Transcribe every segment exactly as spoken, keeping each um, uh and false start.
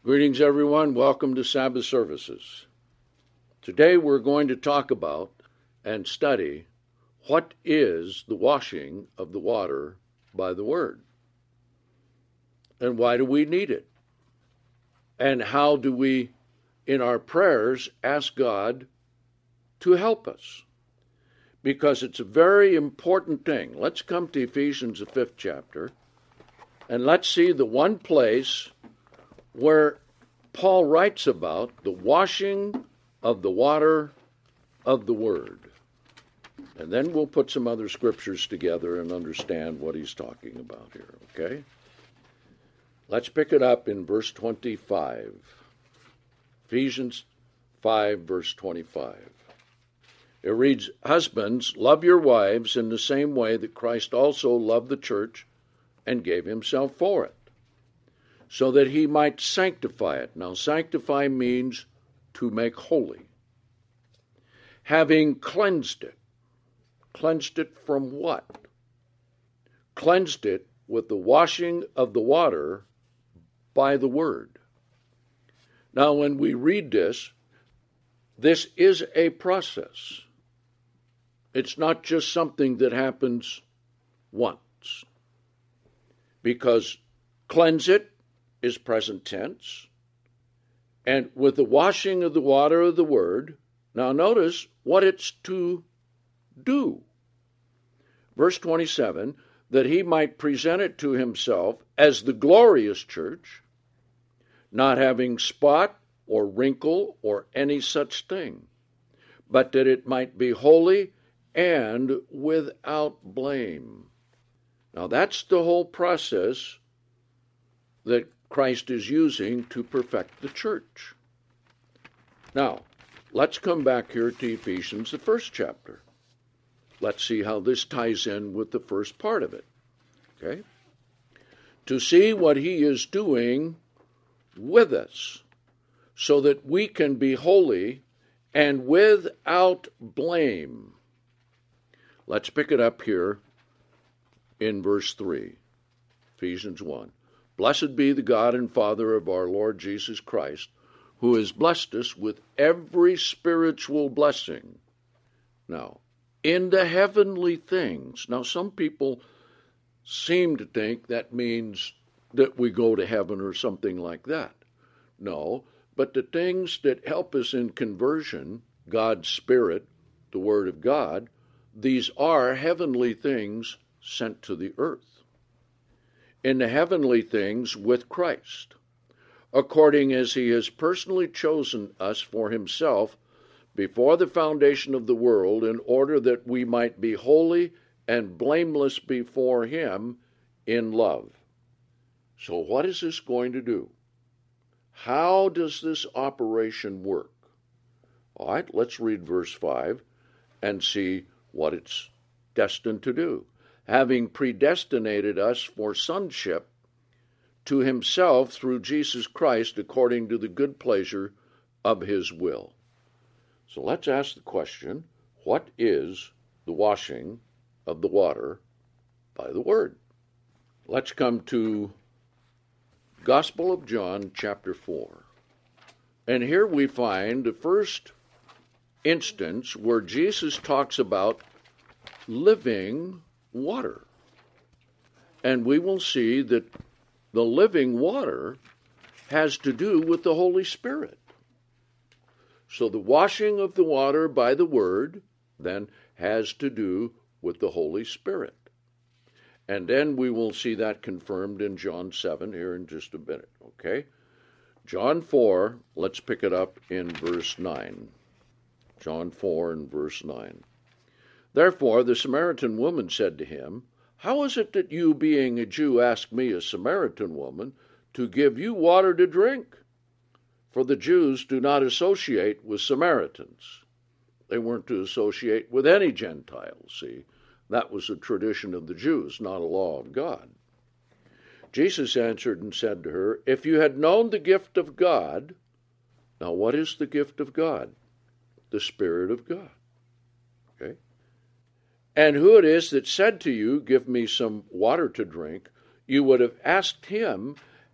Greetings, everyone. Welcome to Sabbath services. Today we're going to talk about and study what is the washing of the water by the Word, and why do we need it, and how do we, in our prayers, ask God to help us, because it's a very important thing. Let's come to Ephesians, the fifth chapter, and let's see the one place where Paul writes about the washing of the water of the Word. And then we'll put some other scriptures together and understand what he's talking about here, okay? Let's pick it up in verse twenty-five. Ephesians five, verse twenty-five. It reads, "Husbands, love your wives in the same way that Christ also loved the church and gave himself for it, so that he might sanctify it." Now, sanctify means to make holy. "Having cleansed it." Cleansed it from what? Cleansed it with the washing of the water by the Word. Now, when we read this, this is a process. It's not just something that happens once, because cleanse it is present tense, and with the washing of the water of the Word, now notice what it's to do. Verse twenty-seven, that he might present it to himself as the glorious church, not having spot or wrinkle or any such thing, but that it might be holy and without blame. Now that's the whole process that Christ is using to perfect the church. Now, let's come back here to Ephesians, the first chapter. Let's see how this ties in with the first part of it, okay? To see what he is doing with us, so that we can be holy and without blame. Let's pick it up here in verse three, Ephesians one. "Blessed be the God and Father of our Lord Jesus Christ, who has blessed us with every spiritual blessing." Now, in the heavenly things. Now, some people seem to think that means that we go to heaven or something like that. No, but the things that help us in conversion, God's Spirit, the Word of God, these are heavenly things sent to the earth. In the heavenly things with Christ, according as he has personally chosen us for himself before the foundation of the world, in order that we might be holy and blameless before him in love. So what is this going to do? How does this operation work? All right, let's read verse five and see what it's destined to do. "Having predestinated us for sonship to himself through Jesus Christ, according to the good pleasure of his will." So let's ask the question, what is the washing of the water by the Word? Let's come to Gospel of John, chapter four. And here we find the first instance where Jesus talks about living water. And we will see that the living water has to do with the Holy Spirit. So the washing of the water by the Word then has to do with the Holy Spirit. And then we will see that confirmed in John seven here in just a minute, okay? John four, let's pick it up in verse nine. John four and verse nine. "Therefore the Samaritan woman said to him, 'How is it that you, being a Jew, ask me, a Samaritan woman, to give you water to drink?' For the Jews do not associate with Samaritans." They weren't to associate with any Gentiles, see. That was a tradition of the Jews, not a law of God. Jesus answered and said to her, "If you had known the gift of God," now what is the gift of God? The Spirit of God. Okay? "And who it is that said to you, 'Give me some water to drink,' you would have asked him,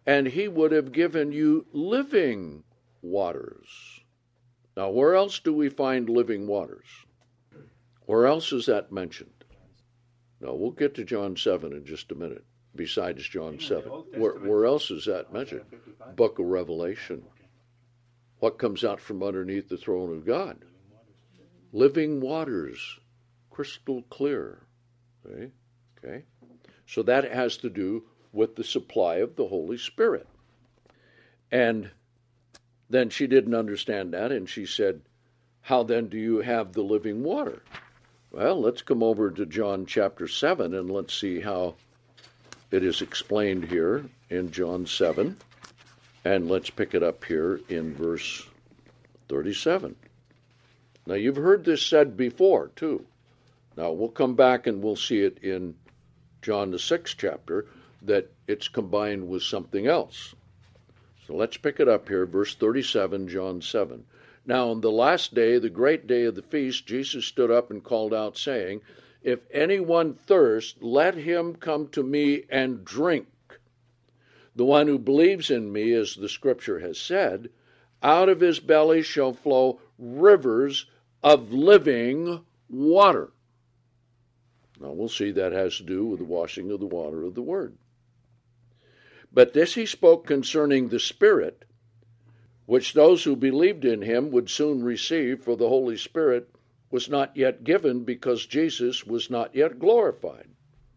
and he would have given you living waters. Now, where else do we find living waters? Where else is that mentioned? Now, we'll get to John seven in just a minute, besides John seven. Where, where else is that mentioned? Book of Revelation. What comes out from underneath the throne of God? Living waters, crystal clear. Okay? Okay? So that has to do with the supply of the Holy Spirit. And then she didn't understand that, and she said, how then do you have the living water? Well, let's come over to John chapter seven, and let's see how it is explained here in John seven. And let's pick it up here in verse thirty-seven. Now, you've heard this said before, too. Now, we'll come back and we'll see it in John the sixth chapter, that it's combined with something else. So let's pick it up here, verse thirty-seven, John seven. Now, on the last day, the great day of the feast, Jesus stood up and called out, saying, if anyone thirst, let him come to me and drink. The one who believes in me, as the scripture has said, out of his belly shall flow rivers of living water. Now, we'll see that has to do with the washing of the water of the word. But this he spoke concerning the Spirit, which those who believed in him would soon receive, for the Holy Spirit was not yet given, because Jesus was not yet glorified.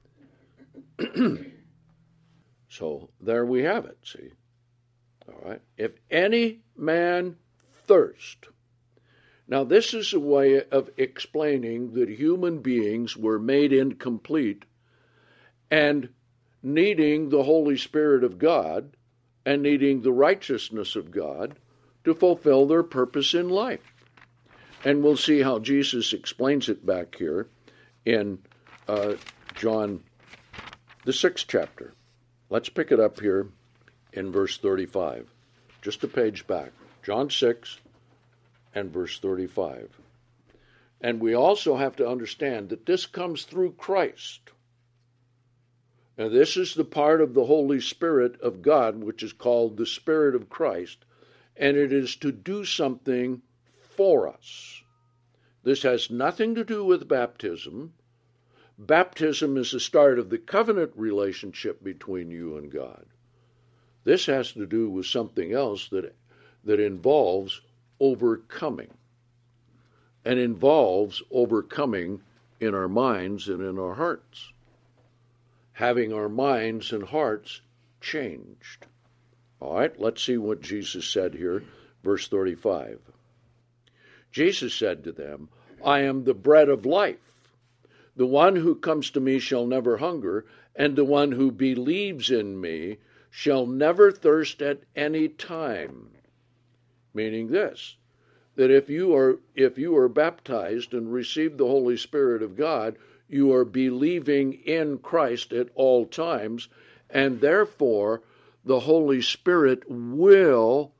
So there we have it, see. All right. If any man thirst. Now, this is a way of explaining that human beings were made incomplete and needing the Holy Spirit of God and needing the righteousness of God to fulfill their purpose in life. And we'll see how Jesus explains it back here in uh, John, the sixth chapter. Let's pick it up here in verse thirty-five, just a page back. John six and verse thirty-five. And we also have to understand that this comes through Christ. And this is the part of the Holy Spirit of God, which is called the Spirit of Christ, and it is to do something for us. This has nothing to do with baptism. Baptism is the start of the covenant relationship between you and God. This has to do with something else that, that involves overcoming, and involves overcoming in our minds and in our hearts. Having our minds and hearts changed. All right, let's see what Jesus said here, verse thirty-five. Jesus said to them, I am the bread of life. The one who comes to me shall never hunger, and the one who believes in me shall never thirst at any time. Meaning this, that if you are if you are baptized and receive the Holy Spirit of God, you are believing in Christ at all times, and therefore the Holy Spirit will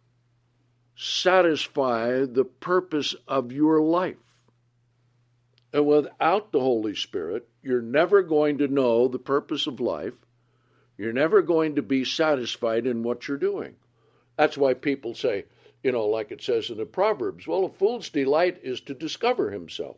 satisfy the purpose of your life. And without the Holy Spirit, you're never going to know the purpose of life. You're never going to be satisfied in what you're doing. That's why people say, you know, like it says in the Proverbs, well, a fool's delight is to discover himself.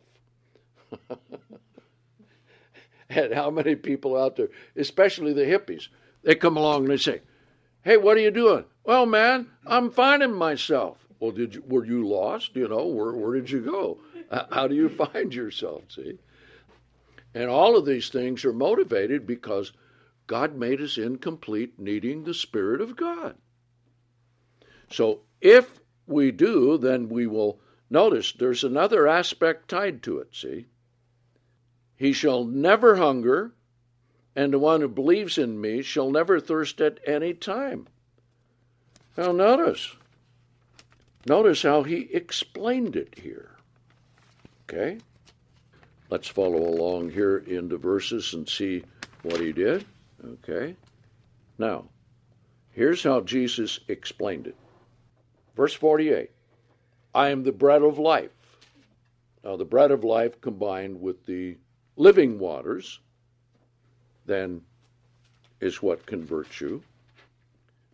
And how many people out there, especially the hippies, they come along and they say, hey, what are you doing? Well, man, I'm finding myself. Well, did you, were you lost? You know, where, where did you go? How do you find yourself, see? And all of these things are motivated because God made us incomplete, needing the Spirit of God. So if we do, then we will notice there's another aspect tied to it, see? He shall never hunger, and the one who believes in me shall never thirst at any time. Now notice, notice how he explained it here. Okay? Let's follow along here into verses and see what he did. Okay? Now, here's how Jesus explained it. Verse forty-eight, I am the bread of life. Now, the bread of life combined with the living waters then is what converts you.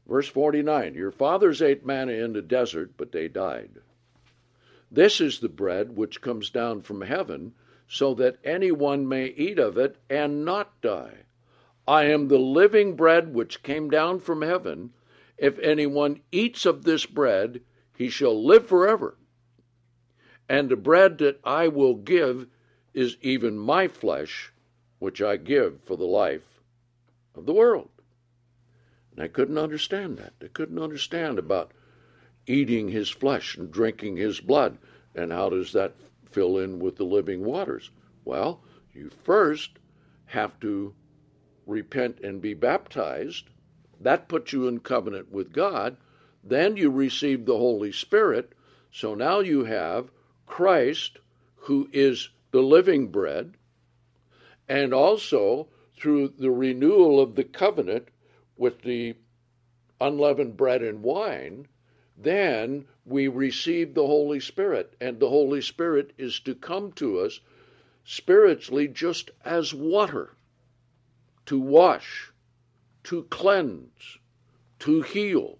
Verse forty-nine, your fathers ate manna in the desert, but they died. This is the bread which comes down from heaven, so that anyone may eat of it and not die. I am the living bread which came down from heaven. If anyone eats of this bread, he shall live forever. And the bread that I will give is even my flesh, which I give for the life of the world. And I couldn't understand that. They couldn't understand about eating his flesh and drinking his blood. And how does that fill in with the living waters? Well, you first have to repent and be baptized. That puts you in covenant with God. Then you receive the Holy Spirit. So now you have Christ, who is the living bread, and also through the renewal of the covenant with the unleavened bread and wine, then we receive the Holy Spirit, and the Holy Spirit is to come to us spiritually just as water, to wash, to cleanse, to heal.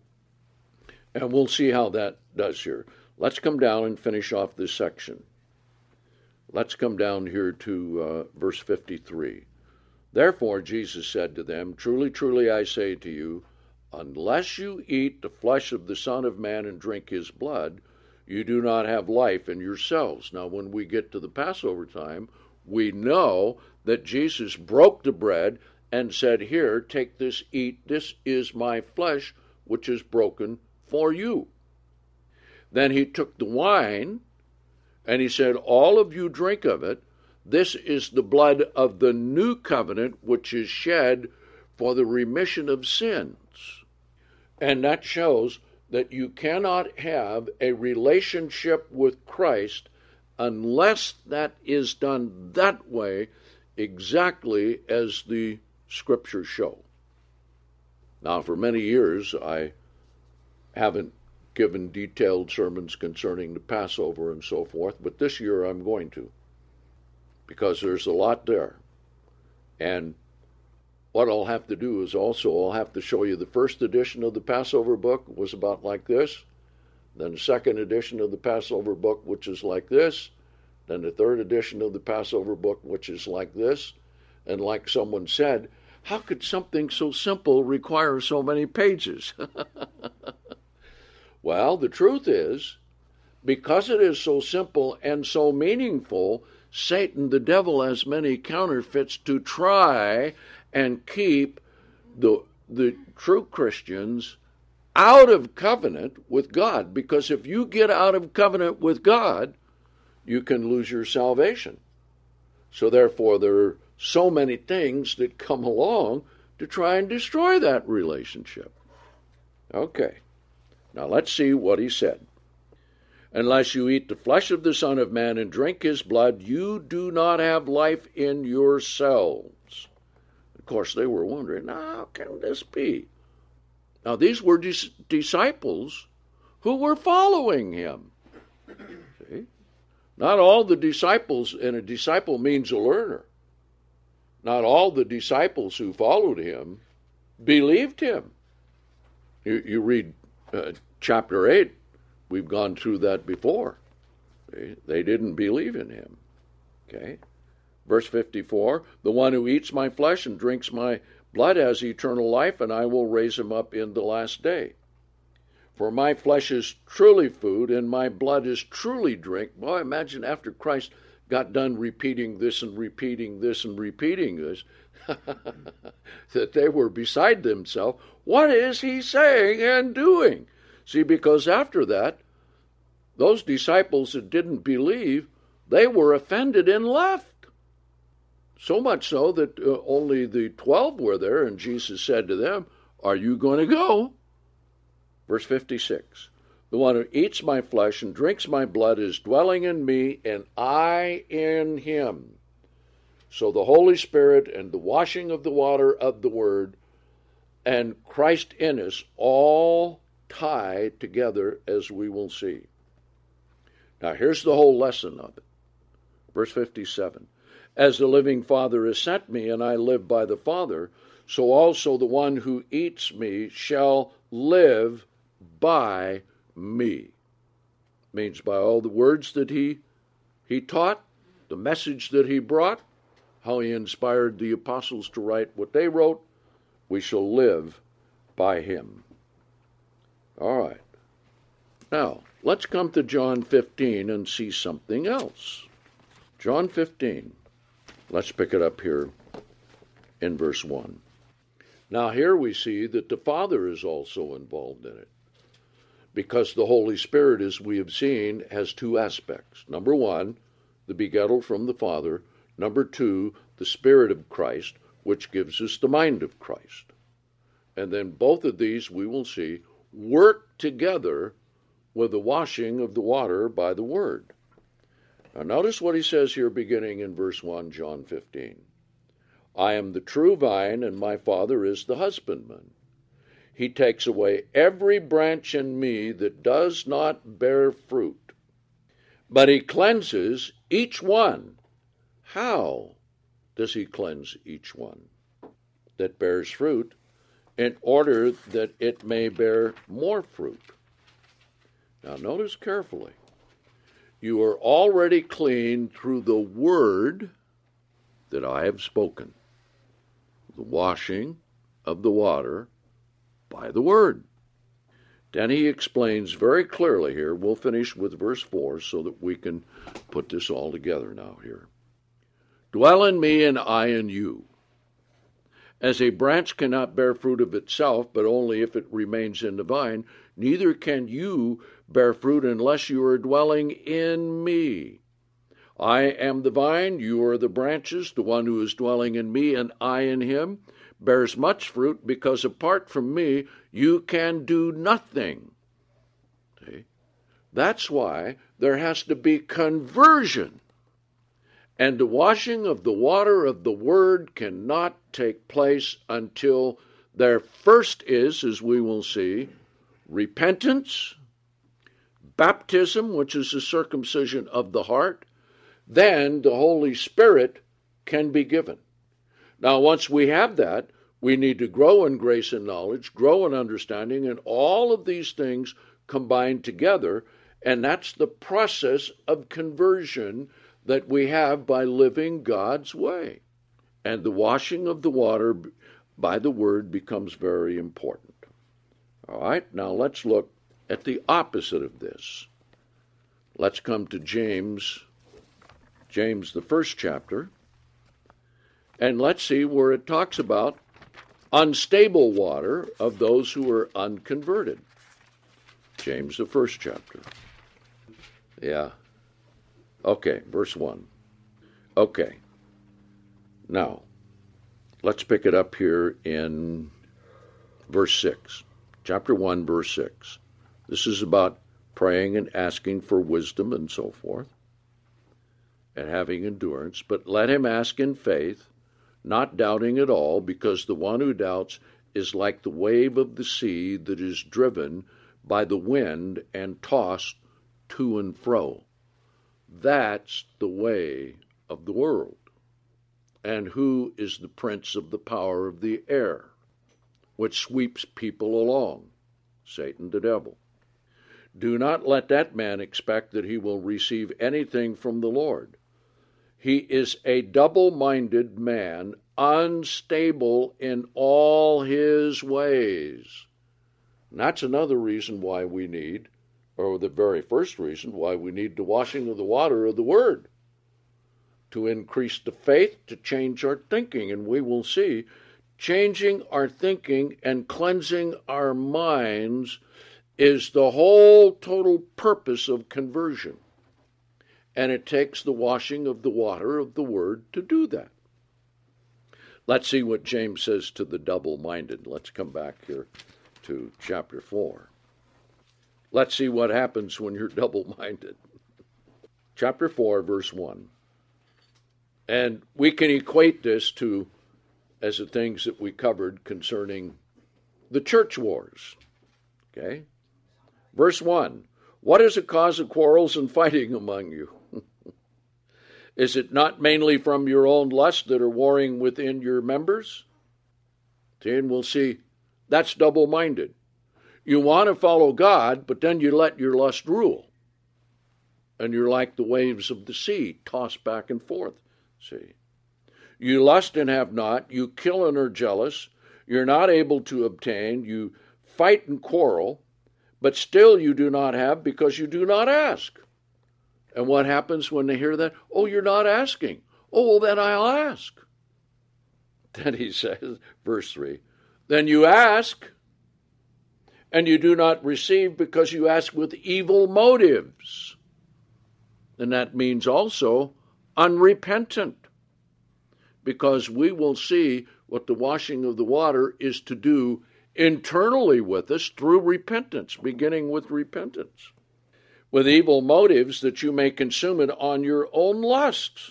And we'll see how that does here. Let's come down and finish off this section. Let's come down here to uh, verse fifty-three. Therefore Jesus said to them, truly, truly, I say to you, unless you eat the flesh of the Son of Man and drink his blood, you do not have life in yourselves. Now, when we get to the Passover time, we know that Jesus broke the bread and said, here, take this, eat, this is my flesh, which is broken for you. Then he took the wine, and he said, all of you drink of it. This is the blood of the new covenant, which is shed for the remission of sins. And that shows that you cannot have a relationship with Christ unless that is done that way, exactly as the Scriptures show. Now, for many years, I haven't given detailed sermons concerning the Passover and so forth, but this year I'm going to, because there's a lot there. And what I'll have to do is also I'll have to show you the first edition of the Passover book was about like this, then the second edition of the Passover book, which is like this, then the third edition of the Passover book, which is like this. And like someone said, how could something so simple require so many pages? Well, the truth is, because it is so simple and so meaningful, Satan, the devil, has many counterfeits to try and keep the, the true Christians out of covenant with God. Because if you get out of covenant with God, you can lose your salvation. So therefore, there are so many things that come along to try and destroy that relationship. Okay. Now let's see what he said. Unless you eat the flesh of the Son of Man and drink his blood, you do not have life in yourselves. Of course, they were wondering, how can this be? Now, these were dis- disciples who were following him. See? Not all the disciples, and a disciple means a learner. Not all the disciples who followed him believed him. You, you read uh, chapter eight, we've gone through that before. They, they didn't believe in him. Okay? Verse fifty-four, the one who eats my flesh and drinks my blood has eternal life, and I will raise him up in the last day. For my flesh is truly food, and my blood is truly drink. Boy, imagine after Christ got done repeating this and repeating this and repeating this, that they were beside themselves. What is he saying and doing? See, because after that, those disciples that didn't believe, they were offended and left. So much so that uh, only the twelve were there, and Jesus said to them, are you going to go? Verse fifty-six, the one who eats my flesh and drinks my blood is dwelling in me, and I in him. So the Holy Spirit and the washing of the water of the Word and Christ in us all tie together, as we will see. Now here's the whole lesson of it. Verse fifty-seven, as the living Father has sent me, and I live by the Father, so also the one who eats me shall live by me. Means by all the words that he, he taught, the message that he brought, how he inspired the apostles to write what they wrote, we shall live by him. All right. Now, let's come to John fifteen and see something else. John fifteen. Let's pick it up here in verse one. Now here we see that the Father is also involved in it, because the Holy Spirit, as we have seen, has two aspects. Number one, the begettal from the Father. Number two, the Spirit of Christ, which gives us the mind of Christ. And then both of these, we will see, work together with the washing of the water by the Word. Now notice what he says here beginning in verse one, John fifteen. I am the true vine, and my Father is the husbandman. He takes away every branch in me that does not bear fruit, but he cleanses each one. How does he cleanse each one that bears fruit, in order that it may bear more fruit? Now notice carefully. You are already clean through the word that I have spoken, the washing of the water by the word. Then he explains very clearly here, we'll finish with verse four so that we can put this all together now here. Dwell in me and I in you. As a branch cannot bear fruit of itself, but only if it remains in the vine, neither can you bear fruit unless you are dwelling in me. I am the vine, you are the branches. The one who is dwelling in me and I in him bears much fruit, because apart from me you can do nothing. See? That's why there has to be conversion. And the washing of the water of the word cannot take place until there first is, as we will see, repentance, baptism, which is the circumcision of the heart. Then the Holy Spirit can be given. Now, once we have that, we need to grow in grace and knowledge, grow in understanding, and all of these things combined together, and that's the process of conversion that we have by living God's way. And the washing of the water by the word becomes very important. All right, now let's look at the opposite of this. Let's come to James, James, the first chapter, and let's see where it talks about unstable water of those who are unconverted. James, the first chapter. Yeah. Okay, verse one. Okay. Now, let's pick it up here in verse six. Chapter one, verse six. This is about praying and asking for wisdom and so forth, and having endurance. But let him ask in faith, not doubting at all, because the one who doubts is like the wave of the sea that is driven by the wind and tossed to and fro. That's the way of the world. And who is the prince of the power of the air, which sweeps people along? Satan, the devil. Do not let that man expect that he will receive anything from the Lord. He is a double-minded man, unstable in all his ways. And that's another reason why we need, or the very first reason why we need the washing of the water of the Word, to increase the faith, to change our thinking. And we will see changing our thinking and cleansing our minds is the whole total purpose of conversion. And it takes the washing of the water of the Word to do that. Let's see what James says to the double-minded. Let's come back here to chapter four. Let's see what happens when you're double-minded. Chapter four, verse one. And we can equate this to, as the things that we covered concerning the church wars. Okay? Verse one. What is the cause of quarrels and fighting among you? Is it not mainly from your own lust that are warring within your members? See, and we'll see that's double-minded. You want to follow God, but then you let your lust rule. And you're like the waves of the sea, tossed back and forth. See? You lust and have not. You kill and are jealous. You're not able to obtain. You fight and quarrel, but still you do not have because you do not ask. And what happens when they hear that? Oh, you're not asking. Oh, well, then I'll ask. Then he says, verse three, then you ask, and you do not receive because you ask with evil motives. And that means also unrepentant, because we will see what the washing of the water is to do internally with us through repentance, beginning with repentance. With evil motives, that you may consume it on your own lusts.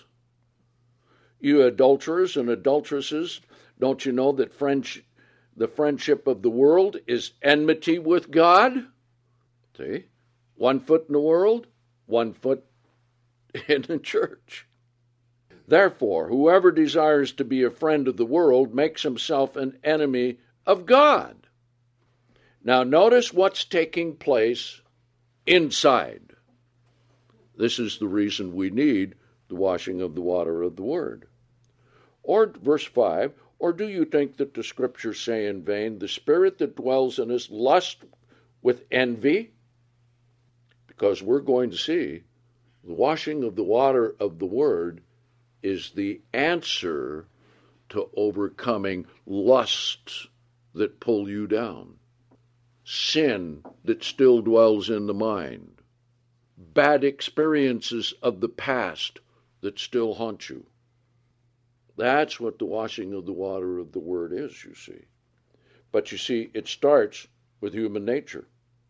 You adulterers and adulteresses, don't you know that French, the friendship of the world is enmity with God? See? One foot in the world, one foot in the church. Therefore, whoever desires to be a friend of the world makes himself an enemy of God. Now notice what's taking place inside. This is the reason we need the washing of the water of the Word. Or, verse five, or do you think that the Scriptures say in vain, the Spirit that dwells in us lusts with envy? Because we're going to see the washing of the water of the Word is the answer to overcoming lusts that pull you down, sin that still dwells in the mind, bad experiences of the past that still haunt you. That's what the washing of the water of the Word is, you see. But you see, it starts with human nature.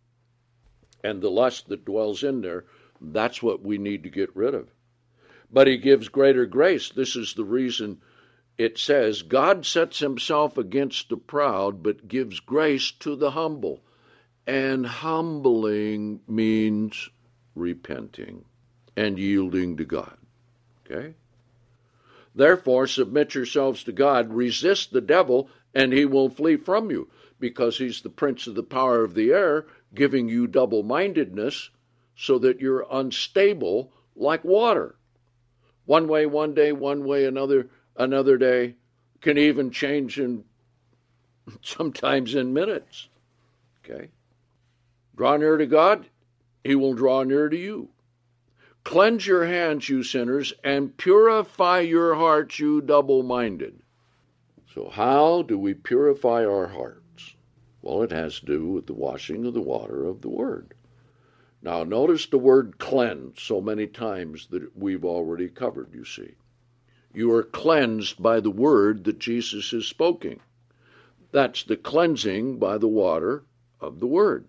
And the lust that dwells in there, that's what we need to get rid of. But he gives greater grace. This is the reason it says, God sets himself against the proud, but gives grace to the humble. And humbling means repenting and yielding to God. Okay? Therefore, submit yourselves to God, resist the devil, and he will flee from you, because he's the prince of the power of the air, giving you double-mindedness so that you're unstable like water. One way one day, one way another another day, can even change in sometimes in minutes. Okay? Draw near to God, he will draw near to you. Cleanse your hands, you sinners, and purify your hearts, you double-minded. So how do we purify our hearts? Well, it has to do with the washing of the water of the Word. Now, notice the word cleanse so many times that we've already covered, you see. You are cleansed by the word that Jesus is speaking. That's the cleansing by the water of the Word.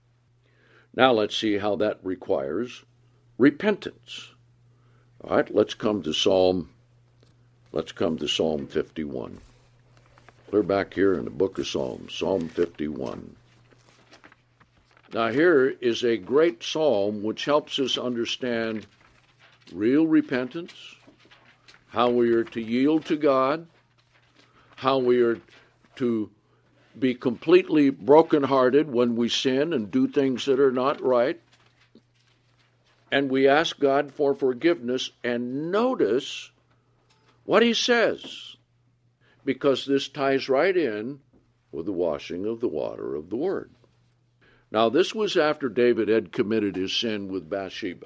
Now let's see how that requires repentance. All right, let's come to Psalm, let's come to Psalm fifty-one. Clear back here in the book of Psalms, Psalm fifty-one. Now here is a great psalm which helps us understand real repentance, how we are to yield to God, how we are to be completely brokenhearted when we sin and do things that are not right. And we ask God for forgiveness, and notice what he says, because this ties right in with the washing of the water of the Word. Now, this was after David had committed his sin with Bathsheba.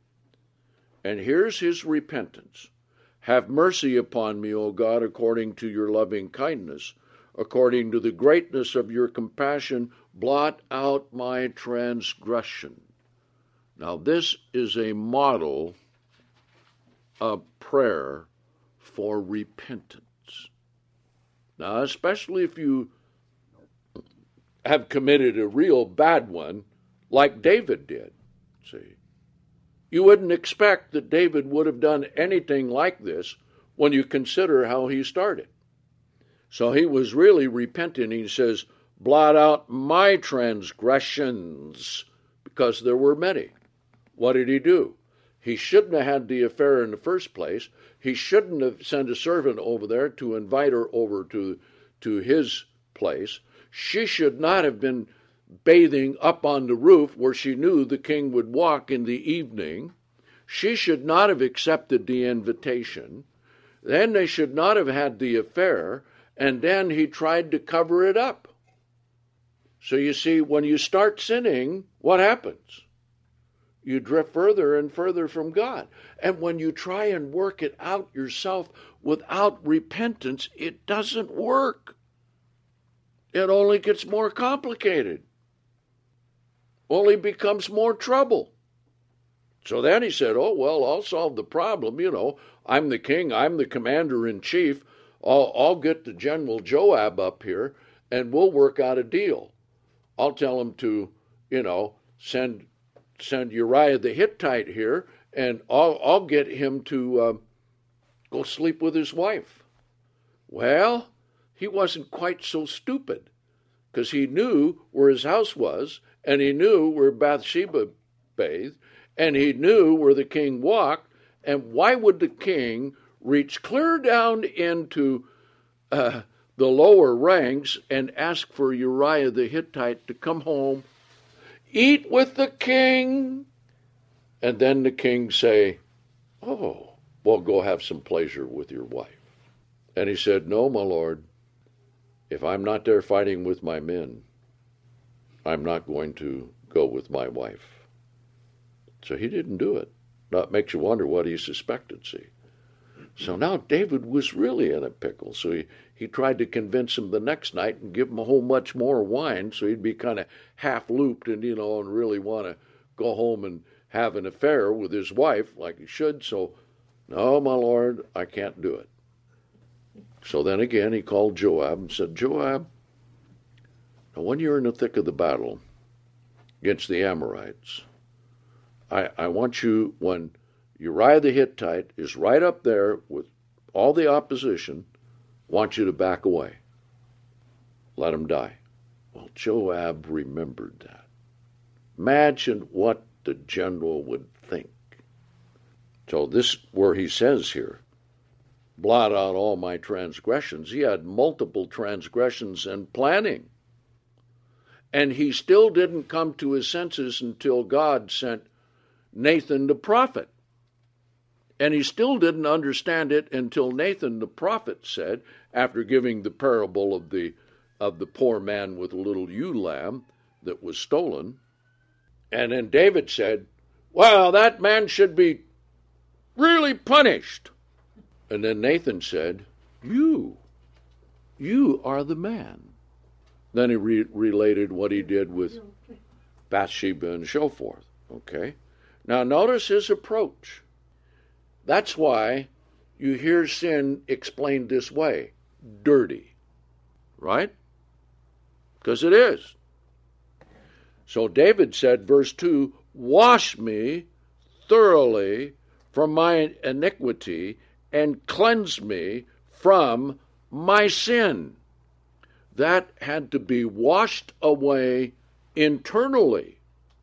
And here's his repentance. Have mercy upon me, O God, according to your loving kindness. According to the greatness of your compassion, blot out my transgression. Now, this is a model of prayer for repentance. Now, especially if you have committed a real bad one, like David did, see. You wouldn't expect that David would have done anything like this when you consider how he started. So he was really repenting. He says, blot out my transgressions, because there were many. What did he do? He shouldn't have had the affair in the first place. He shouldn't have sent a servant over there to invite her over to, to his place. She should not have been bathing up on the roof where she knew the king would walk in the evening. She should not have accepted the invitation. Then they should not have had the affair, and then he tried to cover it up. So you see, when you start sinning, what happens? You drift further and further from God. And when you try and work it out yourself without repentance, it doesn't work. It only gets more complicated. Only becomes more trouble. So then he said, oh, well, I'll solve the problem. You know, I'm the king. I'm the commander-in-chief. I'll, I'll get the General Joab up here, and we'll work out a deal. I'll tell him to, you know, send send Uriah the Hittite here, and I'll, I'll get him to uh, go sleep with his wife. Well, he wasn't quite so stupid, because he knew where his house was, and he knew where Bathsheba bathed, and he knew where the king walked, and why would the king reach clear down into uh, the lower ranks and ask for Uriah the Hittite to come home, eat with the king, and then the king say, oh, well, go have some pleasure with your wife. And he said, no, my lord, if I'm not there fighting with my men, I'm not going to go with my wife. So he didn't do it. That makes you wonder what he suspected, see. So now David was really in a pickle. So he, he tried to convince him the next night and give him a whole much more wine so he'd be kind of half-looped and, you know, and really want to go home and have an affair with his wife like he should. So, no, my lord, I can't do it. So then again he called Joab and said, Joab, now when you're in the thick of the battle against the Amorites, I, I want you, when Uriah the Hittite is right up there with all the opposition, want you to back away. Let him die. Well, Joab remembered that. Imagine what the general would think. So this, where he says here, blot out all my transgressions. He had multiple transgressions and planning. And he still didn't come to his senses until God sent Nathan the prophet. And he still didn't understand it until Nathan the prophet said, after giving the parable of the of the poor man with a little ewe lamb that was stolen, and then David said, well, that man should be really punished. And then Nathan said, you, you are the man. Then he re- related what he did with Bathsheba and so forth. Okay? Now notice his approach. That's why you hear sin explained this way, dirty, right? Because it is. So David said, verse two, wash me thoroughly from my iniquity and cleanse me from my sin. That had to be washed away internally,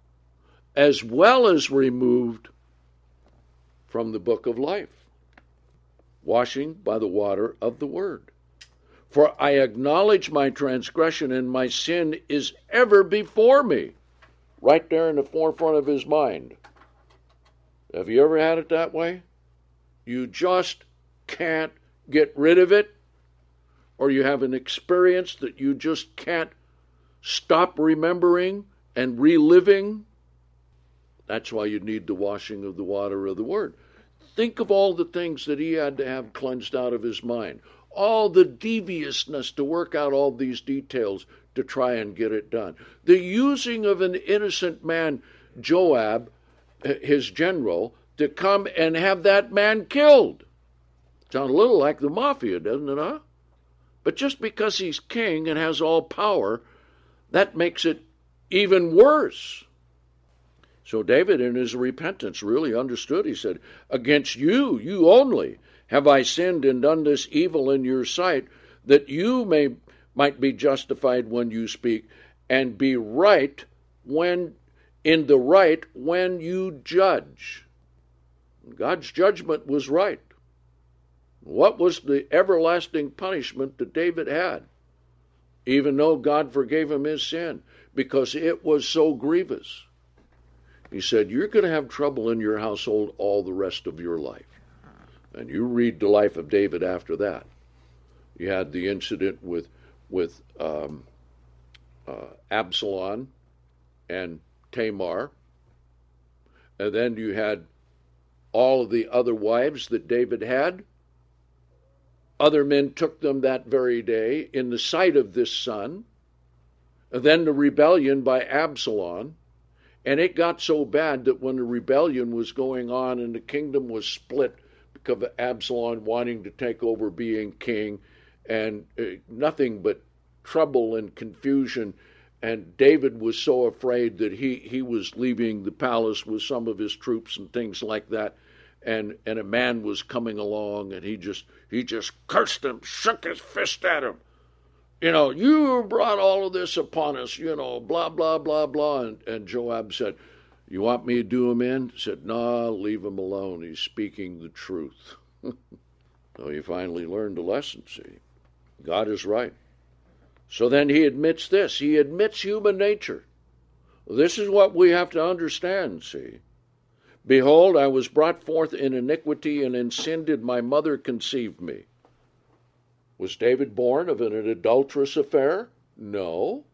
as well as removed from the book of life. Washing by the water of the word. For I acknowledge my transgression, and my sin is ever before me. Right there in the forefront of his mind. Have you ever had it that way? You just can't get rid of it, or you have an experience that you just can't stop remembering and reliving. That's why you need the washing of the water of the word. Think of all the things that he had to have cleansed out of his mind. All the deviousness to work out all these details to try and get it done. The using of an innocent man, Joab, his general, to come and have that man killed. Sounds a little like the mafia, doesn't it, huh? But just because he's king and has all power, that makes it even worse. So David, in his repentance, really understood. He said, against you, you only, have I sinned and done this evil in your sight, that you may might be justified when you speak, and be right when in the right when you judge. God's judgment was right. What was the everlasting punishment that David had? even though God forgave him his sin, because it was so grievous. He said, you're going to have trouble in your household all the rest of your life. And you read the life of David after that. You had the incident with with um, uh, Absalom and Tamar. And then you had all of the other wives that David had. Other men took them that very day in the sight of this son. And then the rebellion by Absalom. And it got so bad that when the rebellion was going on and the kingdom was split because of Absalom wanting to take over being king, and uh, nothing but trouble and confusion. And David was so afraid that he, he was leaving the palace with some of his troops and things like that. And and a man was coming along, and he just he just cursed him, shook his fist at him. You know, you brought all of this upon us, you know, blah, blah, blah, blah. And, and Joab said, you want me to do him in? He said, no, leave him alone. He's speaking the truth. So he finally learned a lesson, see. God is right. So then he admits this. He admits human nature. This is what we have to understand, see. Behold, I was brought forth in iniquity, and in sin did my mother conceive me. Was David born of an adulterous affair? No.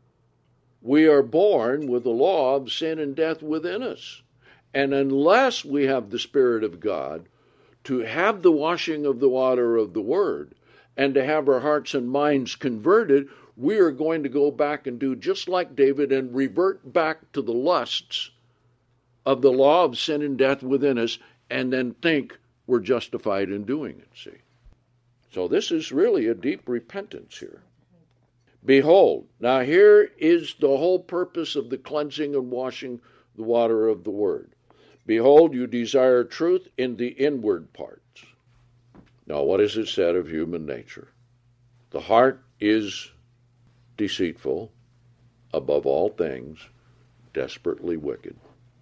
We are born with the law of sin and death within us. And unless we have the Spirit of God, to have the washing of the water of the Word, and to have our hearts and minds converted, we are going to go back and do just like David and revert back to the lusts of the law of sin and death within us, and then think we're justified in doing it, see. So this is really a deep repentance here. Behold, now here is the whole purpose of the cleansing and washing the water of the Word. Behold, you desire truth in the inward parts. Now, what is it said of human nature? The heart is deceitful, above all things, desperately wicked.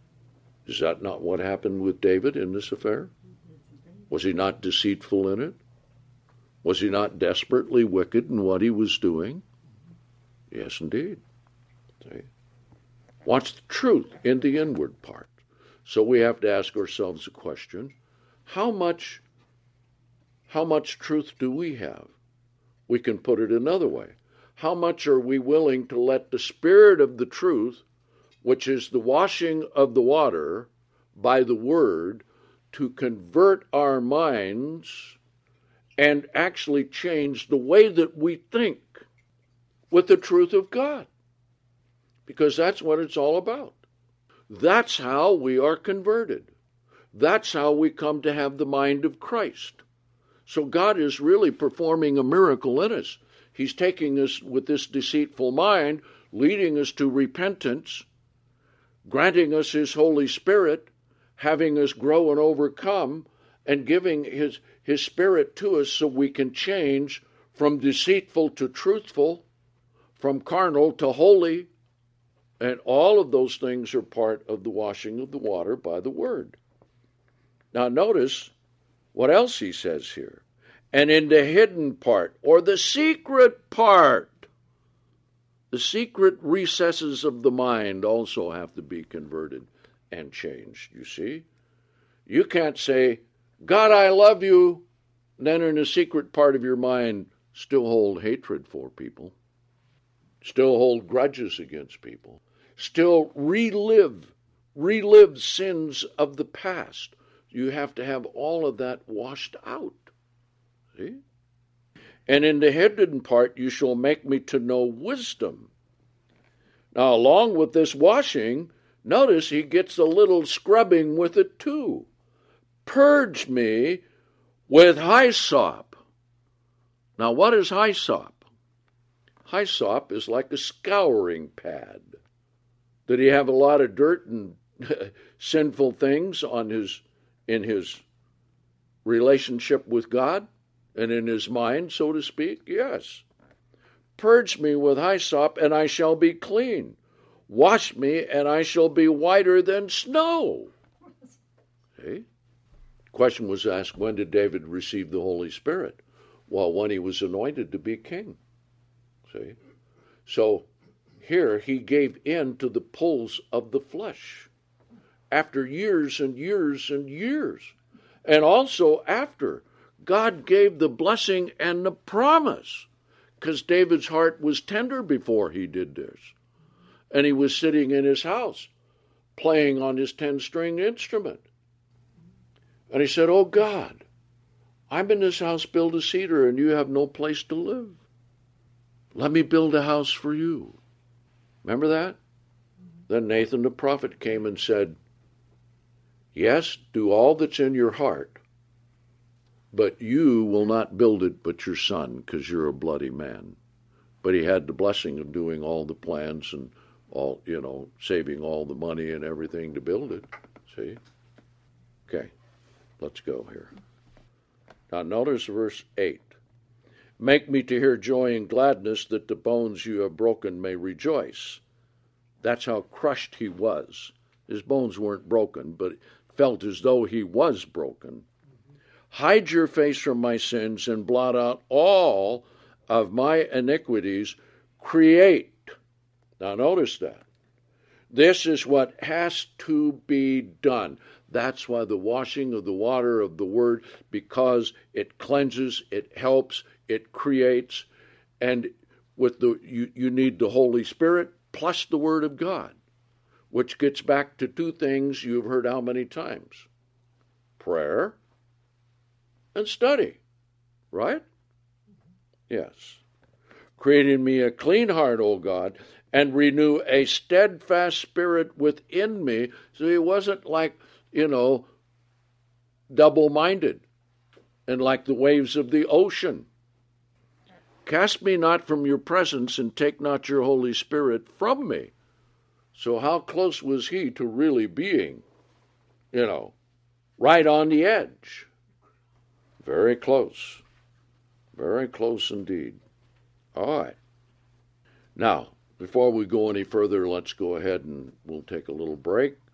Is that not what happened with David in this affair? Was he not deceitful in it? Was he not desperately wicked in what he was doing? Yes, indeed. See? What's the truth in the inward part? So we have to ask ourselves the question, how much, how much truth do we have? We can put it another way. How much are we willing to let the Spirit of the truth, which is the washing of the water by the Word, to convert our minds and actually change the way that we think with the truth of God? Because that's what it's all about. That's how we are converted. That's how we come to have the mind of Christ. So God is really performing a miracle in us. He's taking us with this deceitful mind, leading us to repentance, granting us His Holy Spirit, having us grow and overcome, and giving His, His Spirit to us so we can change from deceitful to truthful, from carnal to holy. And all of those things are part of the washing of the water by the Word. Now notice what else he says here. And in the hidden part, or the secret part, the secret recesses of the mind also have to be converted and changed, you see. You can't say, God, I love you, and then in the secret part of your mind still hold hatred for people, still hold grudges against people, still relive, relive sins of the past. You have to have all of that washed out. See? And in the hidden part, you shall make me to know wisdom. Now, along with this washing, notice he gets a little scrubbing with it too. Purge me with hyssop. Now, what is hyssop? Hyssop is like a scouring pad. Did he have a lot of dirt and sinful things on his in his relationship with God and in his mind, so to speak? Yes. Purge me with hyssop, and I shall be clean. Wash me, and I shall be whiter than snow. See? The question was asked, when did David receive the Holy Spirit? Well, when he was anointed to be king. See? So here he gave in to the pulls of the flesh after years and years and years. And also after God gave the blessing and the promise, because David's heart was tender before he did this. And he was sitting in his house playing on his ten-string instrument. And he said, "Oh God, I'm in this house built of cedar, and you have no place to live. Let me build a house for you." Remember that? Then Nathan the prophet came and said, "Yes, do all that's in your heart, but you will not build it but your son, because you're a bloody man." But he had the blessing of doing all the plans and all, you know, saving all the money and everything to build it. See? Okay, let's go here. Now notice verse eight. "Make me to hear joy and gladness, that the bones you have broken may rejoice." That's how crushed he was. His bones weren't broken, but it felt as though he was broken. "Hide your face from my sins and blot out all of my iniquities. Create." Now notice that. This is what has to be done. That's why the washing of the water of the Word, because it cleanses, it helps, it creates, and with the you, you need the Holy Spirit plus the Word of God, which gets back to two things you've heard how many times? Prayer and study, right? Yes. "Create in me a clean heart, O God, and renew a steadfast spirit within me." So he wasn't like, you know, double-minded and like the waves of the ocean. "Cast me not from your presence, and take not your Holy Spirit from me." So how close was he to really being, you know, right on the edge? Very close. Very close indeed. All right. Now, before we go any further, let's go ahead and we'll take a little break.